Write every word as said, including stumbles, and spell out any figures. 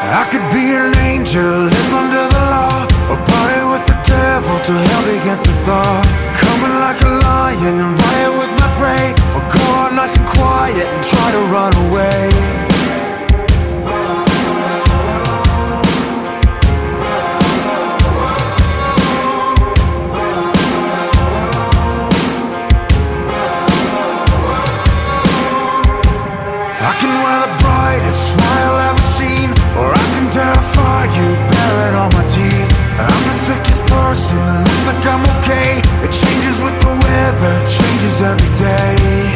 I could be an angel, live under the law, or party with the devil till hell begins to thaw. Coming like a lion and riot with my prey, or go out nice and quiet and try to run away. I can wear the brightest smile ever seen, or I can terrify you, bearing all my teeth. I'm the thickest person that looks like I'm okay. It changes with the weather, changes every day.